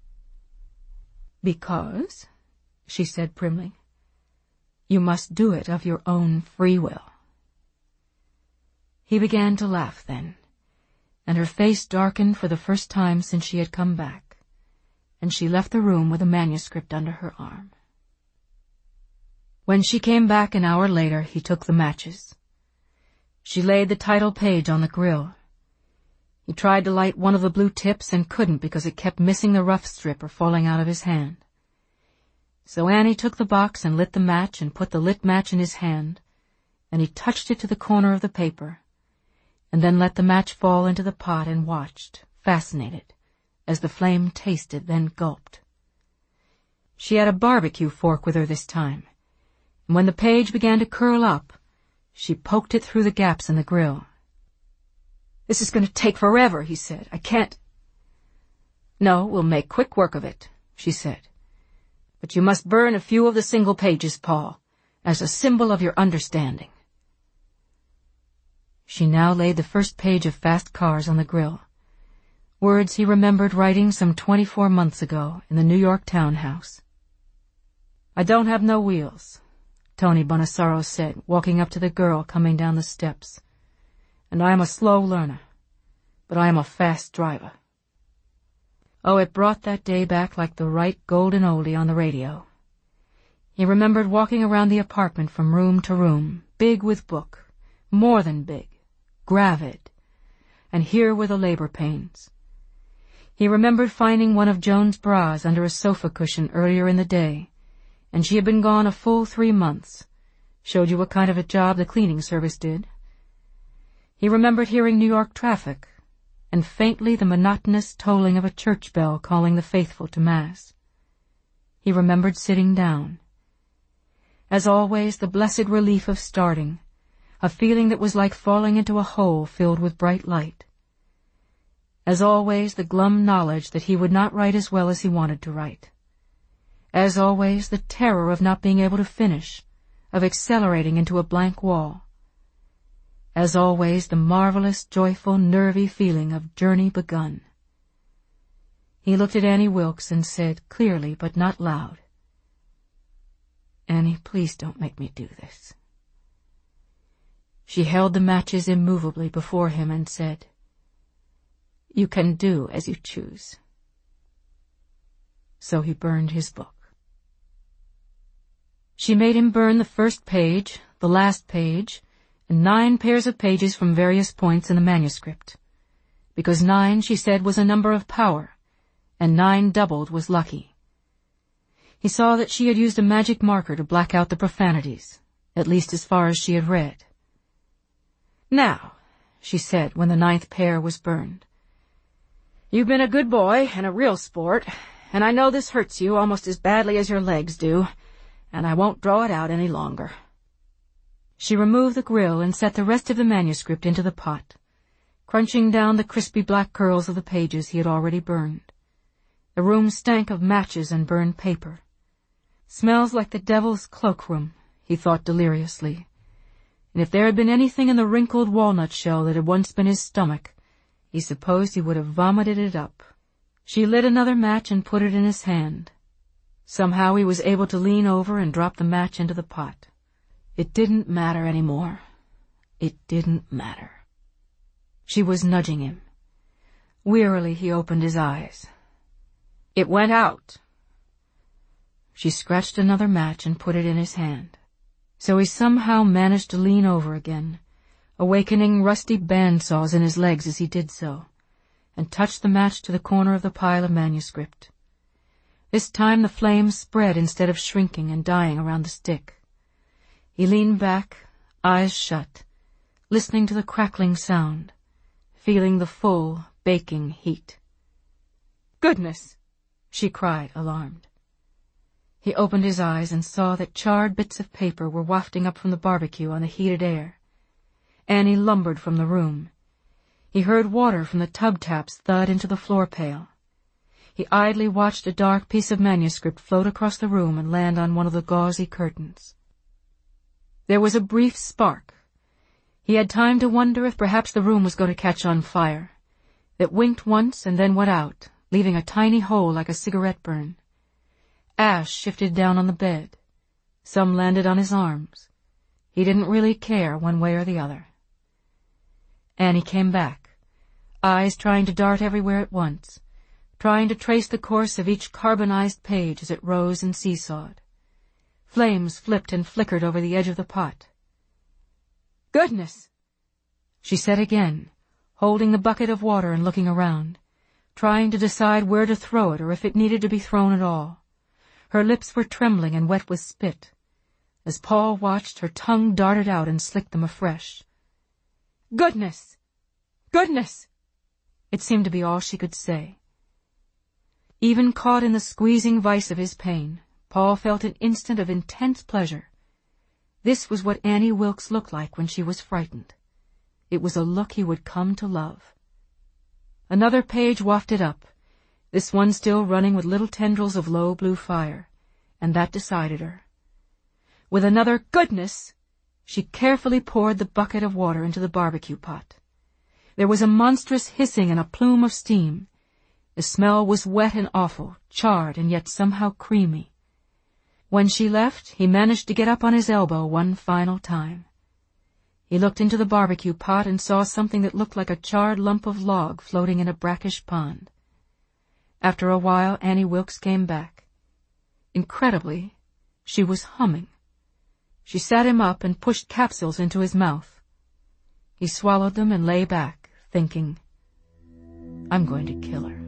Because, she said primly, you must do it of your own free will. He began to laugh then, and her face darkened for the first time since she had come back, and she left the room with a manuscript under her arm. When she came back an hour later, he took the matches. She laid the title page on the grill. He tried to light one of the blue tips and couldn't because it kept missing the rough strip or falling out of his hand. So Annie took the box and lit the match and put the lit match in his hand, and he touched it to the corner of the paper, and then let the match fall into the pot and watched, fascinated, as the flame tasted, then gulped. She had a barbecue fork with her this time, and when the page began to curl up, she poked it through the gaps in the grill. This is going to take forever, he said. I can't. No, we'll make quick work of it, she said. But you must burn a few of the single pages, Paul, as a symbol of your understanding. She now laid the first page of Fast Cars on the grill. Words he remembered writing some 24 months ago in the New York townhouse. I don't have no wheels, Tony Bonasaro said, walking up to the girl coming down the steps. And I am a slow learner, but I am a fast driver. Oh, it brought that day back like the right golden oldie on the radio. He remembered walking around the apartment from room to room, big with book, more than big, gravid, and here were the labor pains. He remembered finding one of Joan's bras under a sofa cushion earlier in the day, and she had been gone a full 3 months. Showed you what kind of a job the cleaning service did. He remembered hearing New York traffic, and faintly the monotonous tolling of a church bell calling the faithful to Mass. He remembered sitting down. As always, the blessed relief of starting, a feeling that was like falling into a hole filled with bright light. As always, the glum knowledge that he would not write as well as he wanted to write. As always, the terror of not being able to finish, of accelerating into a blank wall. As always, the marvelous, joyful, nervy feeling of journey begun. He looked at Annie Wilkes and said, clearly but not loud, Annie, please don't make me do this. She held the matches immovably before him and said, You can do as you choose. So he burned his book. She made him burn the first page, the last page, and 9 pairs of pages from various points in the manuscript, because 9, she said, was a number of power, and 9 doubled was lucky. He saw that she had used a magic marker to black out the profanities, at least as far as she had read. Now, she said when the 9th pair was burned, you've been a good boy and a real sport, and I know this hurts you almost as badly as your legs do, and I won't draw it out any longer. She removed the grill and set the rest of the manuscript into the pot, crunching down the crispy black curls of the pages he had already burned. The room stank of matches and burned paper. Smells like the devil's cloakroom, he thought deliriously. And if there had been anything in the wrinkled walnut shell that had once been his stomach, he supposed he would have vomited it up. She lit another match and put it in his hand. Somehow he was able to lean over and drop the match into the pot. It didn't matter any more. It didn't matter. She was nudging him. Wearily he opened his eyes. It went out. She scratched another match and put it in his hand. So he somehow managed to lean over again, awakening rusty bandsaws in his legs as he did so, and touched the match to the corner of the pile of manuscript. This time the flame spread instead of shrinking and dying around the stick. He leaned back, eyes shut, listening to the crackling sound, feeling the full, baking heat. Goodness! She cried, alarmed. He opened his eyes and saw that charred bits of paper were wafting up from the barbecue on the heated air. Annie lumbered from the room. He heard water from the tub taps thud into the floor pail. He idly watched a dark piece of manuscript float across the room and land on one of the gauzy curtains. There was a brief spark, He had time to wonder if perhaps the room was going to catch on fire. It winked once and then went out, leaving a tiny hole like a cigarette burn. Ash shifted down on the bed. Some landed on his arms. He didn't really care one way or the other. Annie came back, eyes trying to dart everywhere at once, trying to trace the course of each carbonized page as it rose and seesawed. Flames flipped and flickered over the edge of the pot. "Goodness!" she said again, holding the bucket of water and looking around, trying to decide where to throw it or if it needed to be thrown at all. Her lips were trembling and wet with spit. As Paul watched, her tongue darted out and slicked them afresh. "Goodness! Goodness!" It seemed to be all she could say. Even caught in the squeezing vice of his pain, Paul felt an instant of intense pleasure. This was what Annie Wilkes looked like when she was frightened. It was a look he would come to love. Another page wafted up, this one still running with little tendrils of low blue fire, and that decided her. With another "goodness," she carefully poured the bucket of water into the barbecue pot. There was a monstrous hissing and a plume of steam. The smell was wet and awful, charred and yet somehow creamy. When she left, he managed to get up on his elbow one final time. He looked into the barbecue pot and saw something that looked like a charred lump of log floating in a brackish pond. After a while, Annie Wilkes came back. Incredibly, she was humming. She sat him up and pushed capsules into his mouth. He swallowed them and lay back, thinking, "I'm going to kill her."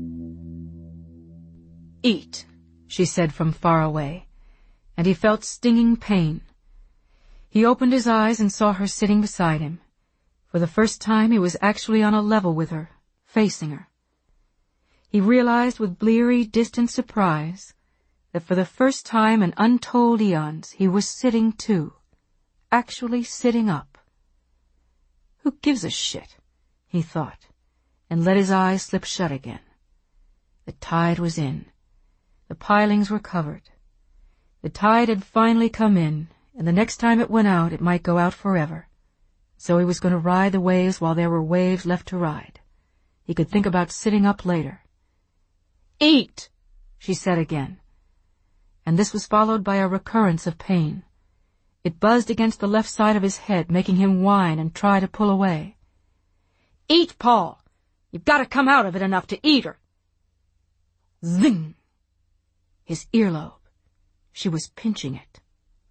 "Eat," she said from far away, and he felt stinging pain. He opened his eyes and saw her sitting beside him. For the first time he was actually on a level with her, facing her. He realized with bleary, distant surprise that for the first time in untold eons he was sitting too, actually sitting up. "Who gives a shit?" he thought, and let his eyes slip shut again. The tide was in. The pilings were covered. The tide had finally come in, and the next time it went out, it might go out forever. So he was going to ride the waves while there were waves left to ride. He could think about sitting up later. "Eat," she said again. And this was followed by a recurrence of pain. It buzzed against the left side of his head, making him whine and try to pull away. "Eat, Paul! You've got to come out of it enough to eat her." Zing! His earlobe. She was pinching it.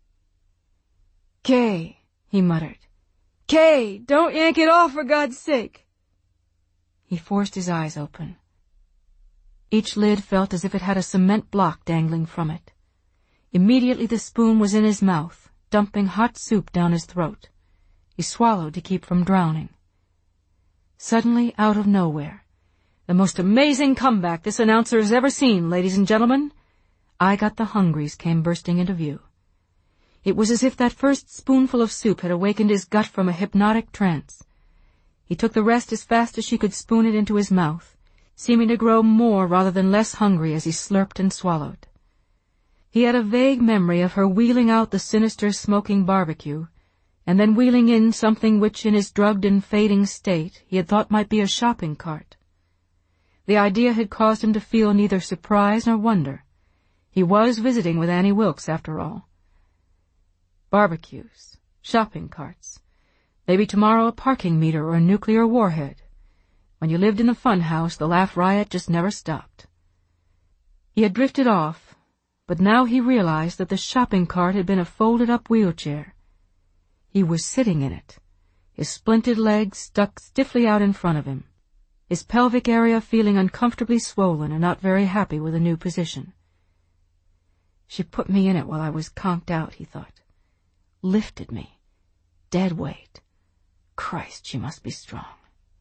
"Kay," he muttered. "Kay, don't yank it off for God's sake." He forced his eyes open. Each lid felt as if it had a cement block dangling from it. Immediately the spoon was in his mouth, dumping hot soup down his throat. He swallowed to keep from drowning. Suddenly, out of nowhere, "The most amazing comeback this announcer has ever seen, ladies and gentlemen," I Got the Hungries came bursting into view. It was as if that first spoonful of soup had awakened his gut from a hypnotic trance. He took the rest as fast as she could spoon it into his mouth, seeming to grow more rather than less hungry as he slurped and swallowed. He had a vague memory of her wheeling out the sinister smoking barbecue, and then wheeling in something which in his drugged and fading state he had thought might be a shopping cart. The idea had caused him to feel neither surprise nor wonder. He was visiting with Annie Wilkes, after all. Barbecues, shopping carts, maybe tomorrow a parking meter or a nuclear warhead. When you lived in the fun house, the laugh riot just never stopped. He had drifted off, but now he realized that the shopping cart had been a folded-up wheelchair. He was sitting in it, his splinted legs stuck stiffly out in front of him, his pelvic area feeling uncomfortably swollen and not very happy with the new position. She put me in it while I was conked out, he thought. Lifted me. Dead weight. Christ, she must be strong.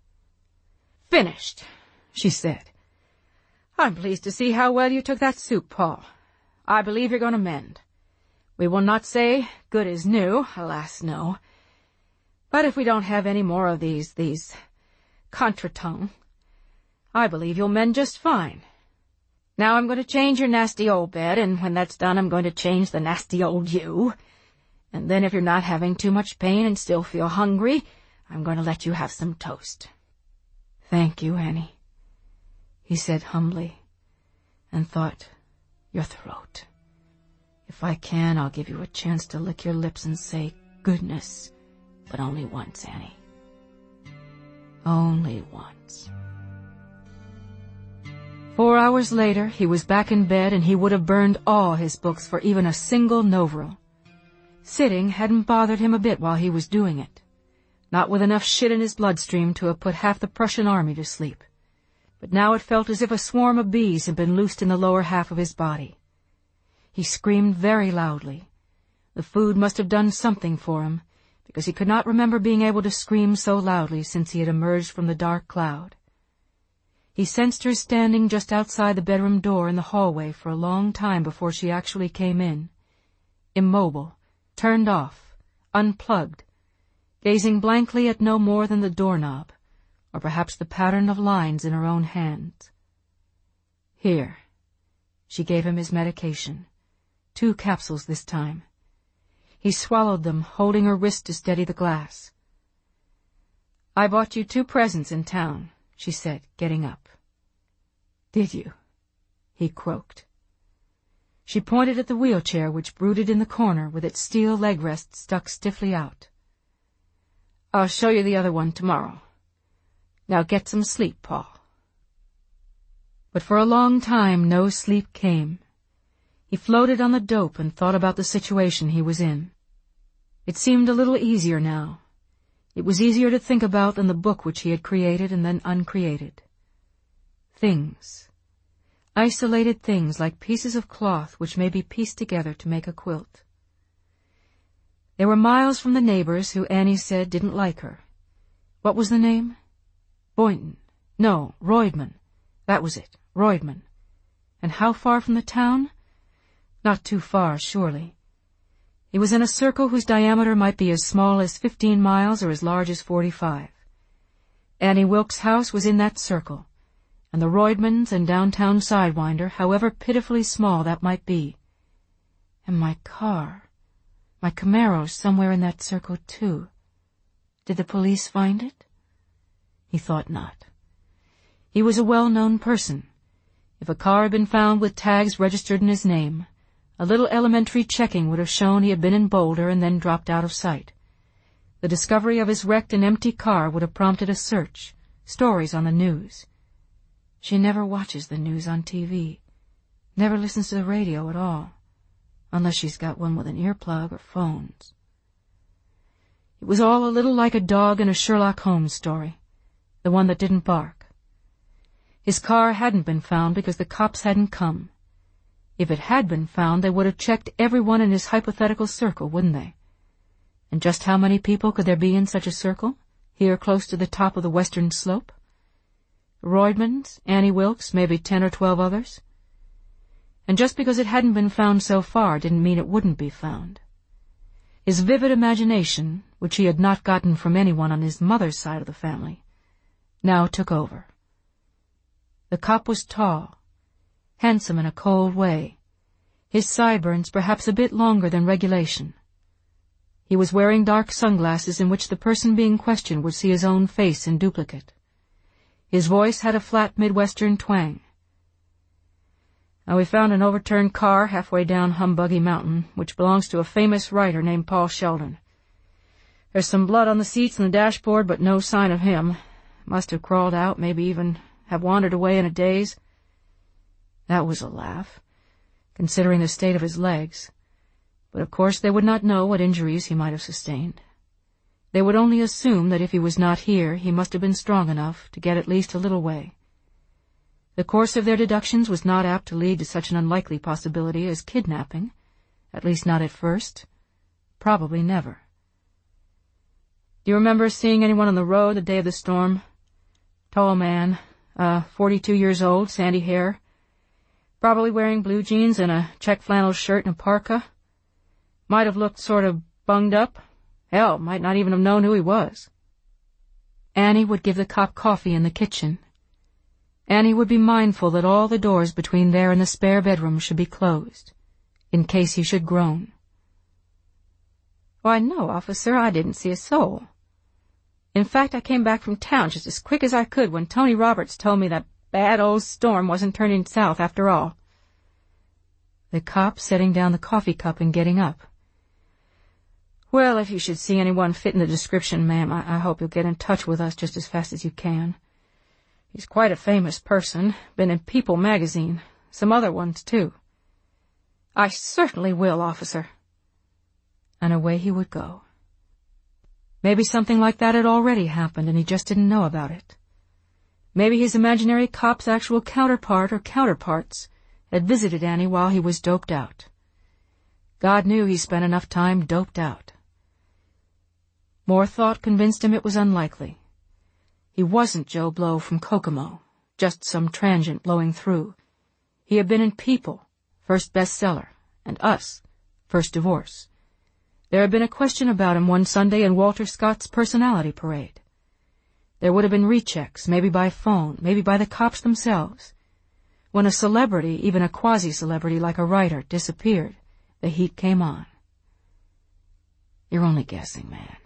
"Finished," she said. "I'm pleased to see how well you took that soup, Paul. I believe you're going to mend. We will not say good as new, alas, no. But if we don't have any more of these contretemps, I believe you'll mend just fine. Now I'm going to change your nasty old bed, and when that's done I'm going to change the nasty old you. And then if you're not having too much pain and still feel hungry, I'm going to let you have some toast." "Thank you, Annie," he said humbly, and thought, "Your throat. If I can, I'll give you a chance to lick your lips and say, 'Goodness,' but only once, Annie. Only once." 4 hours later, he was back in bed, and he would have burned all his books for even a single novril. Sitting hadn't bothered him a bit while he was doing it. Not with enough shit in his bloodstream to have put half the Prussian army to sleep. But now it felt as if a swarm of bees had been loosed in the lower half of his body. He screamed very loudly. The food must have done something for him, because he could not remember being able to scream so loudly since he had emerged from the dark cloud. He sensed her standing just outside the bedroom door in the hallway for a long time before she actually came in. Immobile, turned off, unplugged, gazing blankly at no more than the doorknob, or perhaps the pattern of lines in her own hands. "Here." She gave him his medication. 2 capsules this time. He swallowed them, holding her wrist to steady the glass. "I bought you 2 presents in town," she said, getting up. "Did you?" he croaked. She pointed at the wheelchair which brooded in the corner with its steel leg rests stuck stiffly out. "I'll show you the other one tomorrow. Now get some sleep, Paul." But for a long time no sleep came. He floated on the dope and thought about the situation he was in. It seemed a little easier now. It was easier to think about than the book which he had created and then uncreated. Things. Isolated things like pieces of cloth which may be pieced together to make a quilt. They were miles from the neighbors who Annie said didn't like her. What was the name? Boynton. No, Roydman. That was it, Roydman. And how far from the town? Not too far, surely. He was in a circle whose diameter might be as small as 15 miles or as large as 45. Annie Wilkes' house was in that circle, and the Roydmans and downtown Sidewinder, however pitifully small that might be. And my car, my Camaro's somewhere in that circle too. Did the police find it? He thought not. He was a well-known person. If a car had been found with tags registered in his name, a little elementary checking would have shown he had been in Boulder and then dropped out of sight. The discovery of his wrecked and empty car would have prompted a search, stories on the news. She never watches the news on TV, never listens to the radio at all, unless she's got one with an earplug or phones. It was all a little like a dog in a Sherlock Holmes story, the one that didn't bark. His car hadn't been found because the cops hadn't come. If it had been found, they would have checked everyone in his hypothetical circle, wouldn't they? And just how many people could there be in such a circle, here close to the top of the western slope? The Roydmans, Annie Wilkes, maybe 10 or 12 others. And just because it hadn't been found so far didn't mean it wouldn't be found. His vivid imagination, which he had not gotten from anyone on his mother's side of the family, now took over. The cop was tall, handsome in a cold way, his sideburns perhaps a bit longer than regulation. He was wearing dark sunglasses in which the person being questioned would see his own face in duplicate. His voice had a flat Midwestern twang. "Now we found an overturned car halfway down Humbuggy Mountain, which belongs to a famous writer named Paul Sheldon. There's some blood on the seats and the dashboard, but no sign of him. Must have crawled out, maybe even have wandered away in a daze." That was a laugh, considering the state of his legs. But of course they would not know what injuries he might have sustained. They would only assume that if he was not here, he must have been strong enough to get at least a little way. The course of their deductions was not apt to lead to such an unlikely possibility as kidnapping, at least not at first. Probably never. "Do you remember seeing anyone on the road the day of the storm?" "Tall man, 42 years old, sandy hair. Probably wearing blue jeans and a check flannel shirt and a parka. Might have looked sort of bunged up. Hell, might not even have known who he was." Annie would give the cop coffee in the kitchen. Annie would be mindful that all the doors between there and the spare bedroom should be closed, in case he should groan. Why, no, officer, I didn't see a soul. In fact, I came back from town just as quick as I could when Tony Roberts told me that bad old storm wasn't turning south after all. The cop setting down the coffee cup and getting up. Well, if you should see anyone fitting the description, ma'am, I hope you'll get in touch with us just as fast as you can. He's quite a famous person, been in People magazine, some other ones, too. I certainly will, officer. And away he would go. Maybe something like that had already happened and he just didn't know about it. Maybe his imaginary cop's actual counterpart or counterparts had visited Annie while he was doped out. God knew he spent enough time doped out. More thought convinced him it was unlikely. He wasn't Joe Blow from Kokomo, just some transient blowing through. He had been in People, first bestseller, and Us, first divorce. There had been a question about him one Sunday in Walter Scott's personality parade. There would have been rechecks, maybe by phone, maybe by the cops themselves. When a celebrity, even a quasi-celebrity like a writer, disappeared, the heat came on. You're only guessing, man.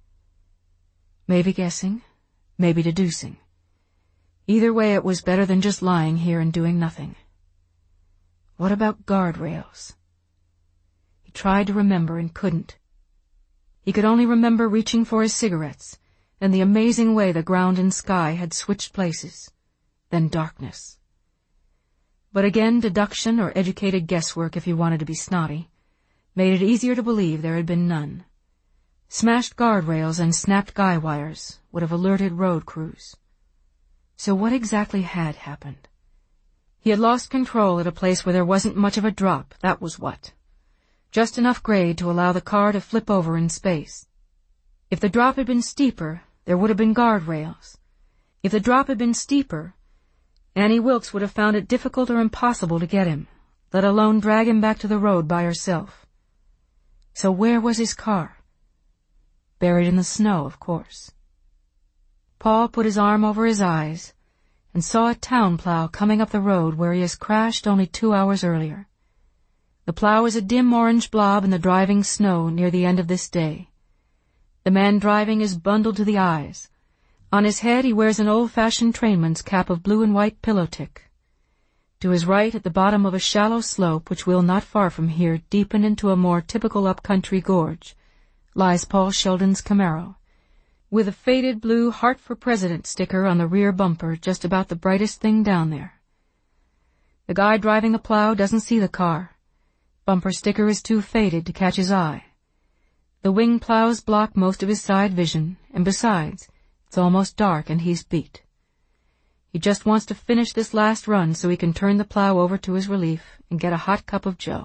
Maybe guessing, maybe deducing. Either way, it was better than just lying here and doing nothing. What about guardrails? He tried to remember and couldn't. He could only remember reaching for his cigarettes and the amazing way the ground and sky had switched places. Then darkness. But again, deduction or educated guesswork, if you wanted to be snotty, made it easier to believe there had been none. Smashed guardrails and snapped guy wires would have alerted road crews. So what exactly had happened? He had lost control at a place where there wasn't much of a drop, that was what. Just enough grade to allow the car to flip over in space. If the drop had been steeper, there would have been guardrails. If the drop had been steeper, Annie Wilkes would have found it difficult or impossible to get him, let alone drag him back to the road by herself. So where was his car? Buried in the snow, of course. Paul put his arm over his eyes and saw a town plow coming up the road where he has crashed only 2 hours earlier. The plow is a dim orange blob in the driving snow near the end of this day. The man driving is bundled to the eyes. On his head he wears an old-fashioned trainman's cap of blue and white pillow tick. To his right, at the bottom of a shallow slope which will not far from here deepen into a more typical up-country gorge, lies Paul Sheldon's Camaro, with a faded blue Heart for President sticker on the rear bumper just about the brightest thing down there. The guy driving the plow doesn't see the car. Bumper sticker is too faded to catch his eye. The wing plows block most of his side vision, and besides, it's almost dark and he's beat. He just wants to finish this last run so he can turn the plow over to his relief and get a hot cup of joe.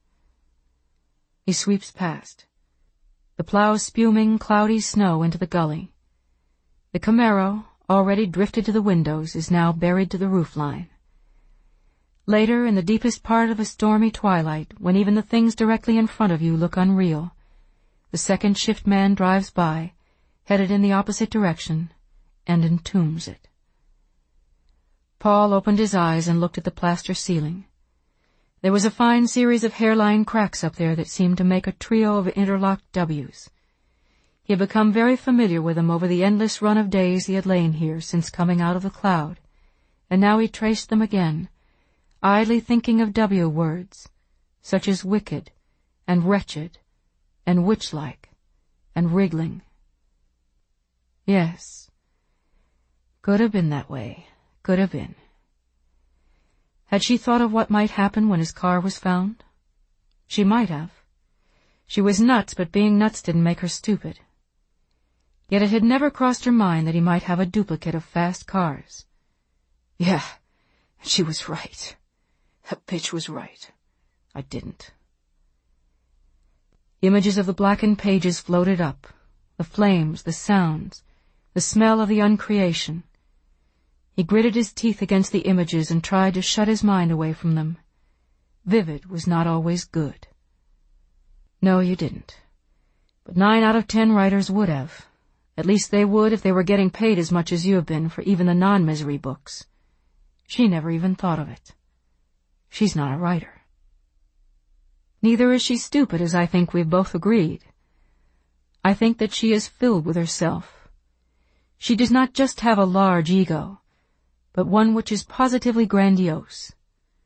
He sweeps past. The plow spuming cloudy snow into the gully. The Camaro, already drifted to the windows, is now buried to the roofline. Later, in the deepest part of a stormy twilight, when even the things directly in front of you look unreal, the second shift man drives by, headed in the opposite direction, and entombs it. Paul opened his eyes and looked at the plaster ceiling. There was a fine series of hairline cracks up there that seemed to make a trio of interlocked W's. He had become very familiar with them over the endless run of days he had lain here since coming out of the cloud, and now he traced them again, idly thinking of W words, such as wicked, and wretched, and witch-like, and wriggling. Yes, could have been that way, could have been. Had she thought of what might happen when his car was found? She might have. She was nuts, but being nuts didn't make her stupid. Yet it had never crossed her mind that he might have a duplicate of fast cars. Yeah, she was right. That bitch was right. I didn't. Images of the blackened pages floated up, the flames, the sounds, the smell of the uncreation. He gritted his teeth against the images and tried to shut his mind away from them. Vivid was not always good. No, you didn't. But 9 out of 10 writers would have. At least they would if they were getting paid as much as you have been for even the non-misery books. She never even thought of it. She's not a writer. Neither is she stupid, as I think we've both agreed. I think that she is filled with herself. She does not just have a large ego, but one which is positively grandiose.